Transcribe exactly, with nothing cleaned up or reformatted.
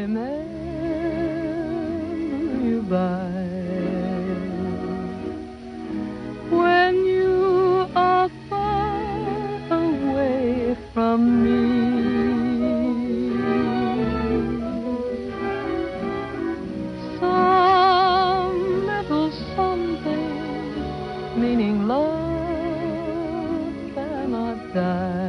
remember you by. When you are far away from me, some little something meaning love cannot die.